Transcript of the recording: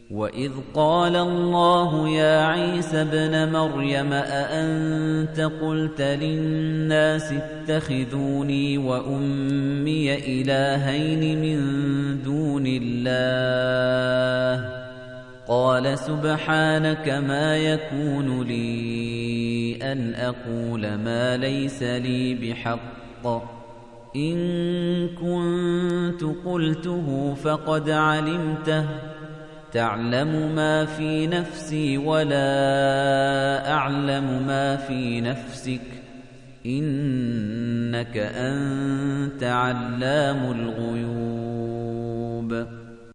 وَإِذْ قَالَ اللَّهُ يَا عِيسَى ابْنَ مَرْيَمَ أَأَنْتَ قُلْتَ لِلنَّاسِ اتَّخِذُونِي وَأُمِّيَ إِلَٰهَيْنِ مِن دُونِ اللَّهِ قَالَ سُبْحَانَكَ مَا يَكُونُ لِي أَنْ أَقُولَ مَا لَيْسَ لِي بِحَقٍّ إِن كُنتُ قُلْتُهُ فَقَدْ عَلِمْتَهُ تَعْلَمُ مَا فِي نَفْسِي وَلَا أَعْلَمُ مَا فِي نَفْسِكَ إِنَّكَ أَنتَ عَلَّامُ الْغُيُوبِ